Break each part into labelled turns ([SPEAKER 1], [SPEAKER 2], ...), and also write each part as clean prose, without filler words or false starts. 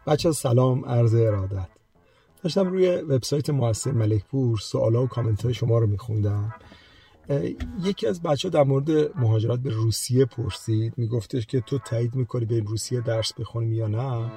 [SPEAKER 1] بچه سلام، عرض ارادت. داشتم روی وبسایت مؤسسه ملک‌پور سوالا و کامنت های شما رو میخوندم. یکی از بچه در مورد مهاجرت به روسیه پرسید، میگفتش که تو تایید میکنی بریم روسیه درس بخونیم یا نه؟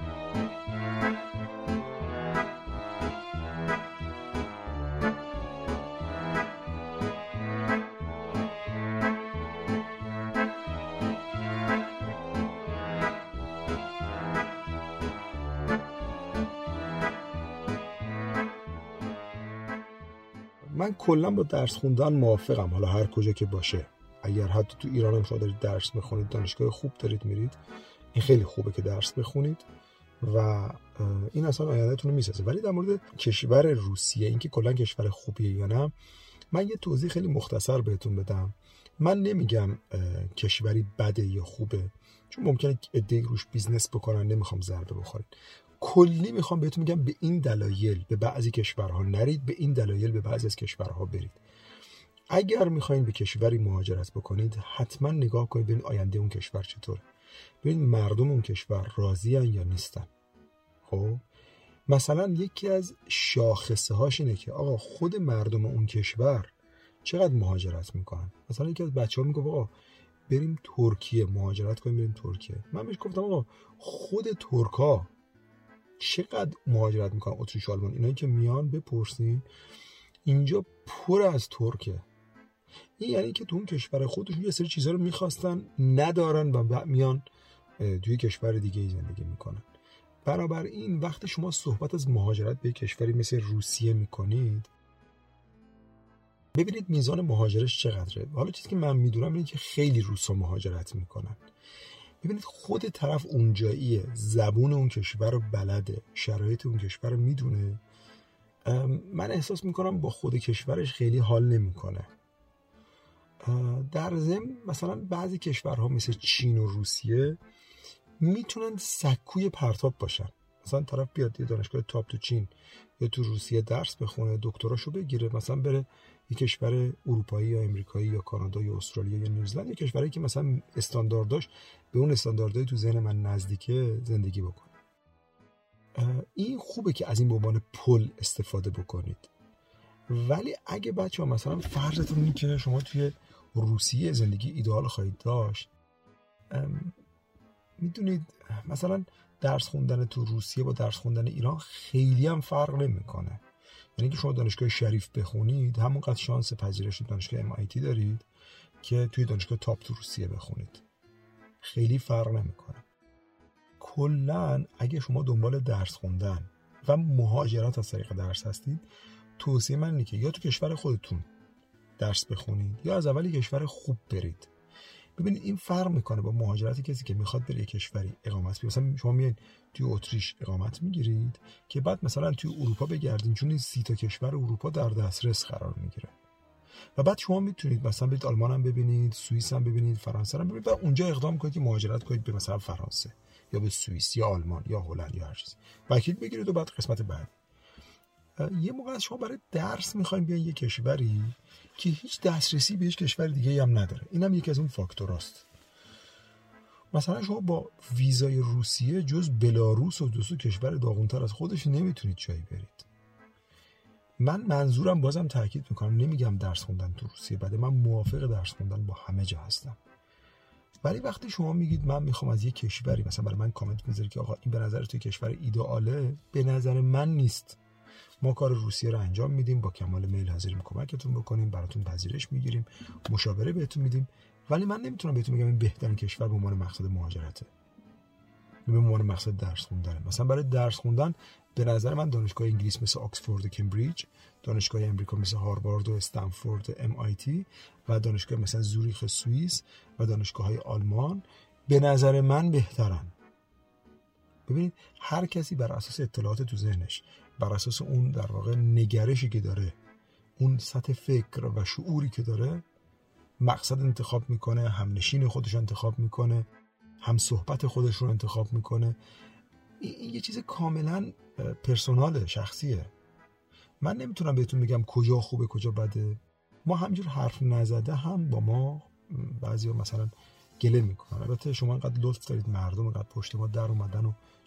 [SPEAKER 1] من کلا با درس خوندن موافقم، حالا هر کجا که باشه. اگر حتی تو ایران هم شما دارید درس بخونید، دانشگاه خوب دارید میرید، این خیلی خوبه که درس بخونید و این اصلا آیندهتون رو میسازه. ولی در مورد کشور روسیه، اینکه کلا کشور خوبیه یا نه، من یه توضیح خیلی مختصر بهتون بدم. من نمیگم کشوری بده یا خوبه، چون ممکنه عده‌ای روش بیزنس بکنن، نمیخوام ضربه بخورید. کلی میخوام بهتون میگم به این دلایل به بعضی کشورها نرید، به این دلایل به بعضی از کشورها برید. اگر میخواین به کشوری مهاجرت بکنید، حتما نگاه کنید ببینید آینده اون کشور چطوره، ببینید مردم اون کشور راضی ان یا نیستن. خب مثلا یکی از شاخصه هاش اینه که آقا خود مردم اون کشور چقدر مهاجرت میکنن. مثلا یکی از بچه‌ها میگه آقا بریم ترکیه مهاجرت کنیم، بریم ترکیه. من بهش گفتم آقا خود ترکا چقدر مهاجرت میکنن، اتریش، آلمان، اینایی که میان بپرسین، اینجا پر از ترکه. این یعنی که تو اون کشور خودشون یه سری چیزا رو میخواستن ندارن و میان توی کشور دیگه زندگی میکنن. بنابراین وقتی شما صحبت از مهاجرت به کشوری مثل روسیه میکنید، ببینید میزان مهاجرش چقدره. حالا چیزی که من میدونم اینه که خیلی روسا مهاجرت میکنن. ببینید خود طرف اونجاییه، زبون اون کشور رو بلده، شرایط اون کشور رو میدونه. من احساس میکنم با خود کشورش خیلی حال نمیکنه. در ضمن مثلا بعضی کشورها مثل چین و روسیه میتونن سکوی پرتاب باشن. مثلا طرف بیاد یه دانشگاه تاپ تو چین یا تو روسیه درس بخونه، دکتراشو بگیره، مثلا بره یه کشور اروپایی یا امریکایی یا کانادا یا استرالیا یا نیوزلند، یه کشوری که مثلا استاندارداش به اون استانداردهای تو ذهن من نزدیکه، زندگی بکنه. این خوبه که از این به عنوان پل استفاده بکنید. ولی اگه بچه‌ها مثلا فرضتون اینه که شما توی روسیه زندگی ایدئال خواهید داشت، میدونید مثلا درس خوندن تو روسیه با درس خوندن ایران خیلی هم فرق نمیکنه. یعنی که شما دانشگاه شریف بخونید، همونقدر شانس پذیرش دانشگاه MIT دارید که توی دانشگاه تاپ تو روسیه بخونید. خیلی فرق نمیکنه. کلاً اگه شما دنبال درس خوندن و مهاجرت از طریق درس هستید، توصیه من اینه که یا تو کشور خودتون درس بخونید یا از اولی کشور خوب برید. ببینید این فرق میکنه با مهاجرت کسی که میخواد بره کشوری اقامت بگیره. مثلا شما میایین توی اتریش اقامت میگیرید که بعد مثلا توی اروپا بگردین، چون این 30 تا کشور اروپا در دسترس قرار میگیره و بعد شما میتونید مثلا برید آلمان هم ببینید، سوئیس هم ببینید، فرانسه هم ببینید و اونجا اقدام کنید که مهاجرت کنید به مثلا فرانسه یا به سوئیس یا آلمان یا هلند یا هر چیزی، وکیل بگیرید و بعد قسمت بعد. یه موقع شما برای درس میخواین بیاین یه کشوری که هیچ دسترسی به هیچ کشور دیگه هم نداره. اینم یکی از اون فاکتوراست. مثلا شما با ویزای روسیه جز بلاروس و دو کشور داغونتر از خودش نمیتونید جایی برید. من منظورم بازم تاکید میکنم، نمیگم درس خوندن تو روسیه بده، من موافق درس خوندن با همه جا هستم. ولی وقتی شما میگید من میخوام از یه کشوری، مثلا برای من کامنت میذارید که آقا این به نظر توی کشور ایدئاله، به نظر من نیست. ما کار روسیه رو انجام میدیم، با کمال میل حاضریم کمکتون بکنیم، براتون پذیرش میگیریم، مشاوره بهتون میدیم، ولی من نمیتونم بهتون بگم این بهترین کشور به عنوان مقصد مهاجرته، به عنوان مقصد درس خوندن. مثلا برای درس خوندن به نظر من دانشگاه انگلیس مثل آکسفورد و کمبریج، دانشگاه امریکا مثل هاروارد و استنفورد MIT و دانشگاه مثلا زوریخ سوئیس و دانشگاه‌های آلمان به نظر من بهترن. ببینید هر کسی بر اساس اطلاعات تو ذهنش، بر اساس اون در واقع نگرشی که داره، اون سطح فکر و شعوری که داره، مقصد انتخاب میکنه، هم نشین خودش انتخاب میکنه، هم صحبت خودش رو انتخاب میکنه. این یه چیز کاملا پرسوناله، شخصیه. من نمیتونم بهتون بگم کجا خوبه کجا بده. ما همینجور حرف نزده هم با ما بعضیا مثلا گله میکنن. البته شما انقدر لطف دارید، مردم انقدر پشت ما در اومدن و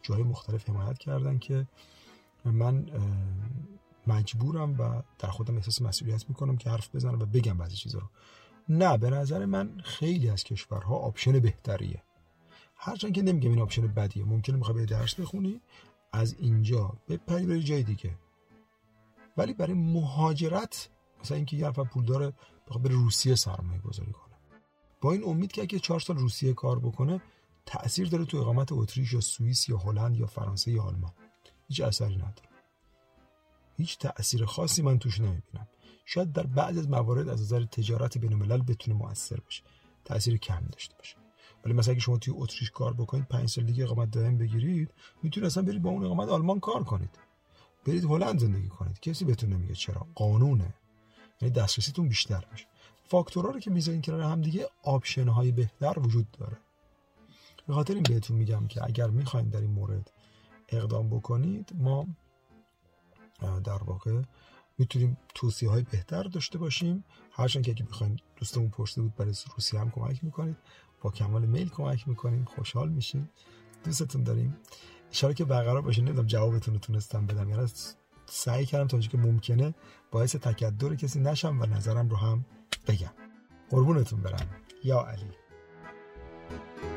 [SPEAKER 1] جای مختلف حمایت کردن که من مجبورم و در خودم احساس مسئولیت میکنم که حرف بزنم و بگم بعضی چیزا رو. نه، به نظر من خیلی از کشورها آپشن بهتریه، هرچند که نمیگم این آپشن بدیه. ممکنه میخوای به درس بخونی از اینجا بپری بری جای دیگه، ولی برای مهاجرت مثلا اینکه یه نفر پول داره بخواد بره روسیه سرمایه گذاری کنه با این امید که اگه 4 سال روسیه کار بکنه تأثیر داره تو اقامت اتریش یا سوئیس یا هلند یا فرانسه یا آلمان، هیچ اثری نداره. هیچ تأثیر خاصی من توش نمیبینم. شاید در بعضی از موارد از نظر تجارت بین الملل بتونه مؤثر باشه، تأثیر کم داشته باشه. ولی مثلا اگه شما توی اتریش کار بکنید 5 سال دیگه اقامت دائم بگیرید، میتونید اصلا برید با اون اقامت آلمان کار کنید، برید هلند زندگی کنید، کسی بهتون نمیگه چرا، قانونه. یعنی دسترسیتون بیشتر میشه. فاکتورها رو که میذارین کنار هم دیگه، آپشن های بهتر وجود داره. به خاطر این بهتون میگم که اگر میخواین در این مورد اقدام بکنید، ما در واقع میتونیم توصیه های بهتر داشته باشیم. هرچند که اگه بخواین، دوستمون پرسیده بود برای روسیه هم کمک میکنید، با کمال میل کمک میکنیم، خوشحال میشیم، دوستتون داریم. ان شاءالله که برقرار باشه. نمیدونم جوابتون رو تونستم بدم، یعنی سعی کردم تا اونجایی که ممکنه باعث تکدر کسی نشم و نظرم رو هم بگم. قربونتون برم. یا علی.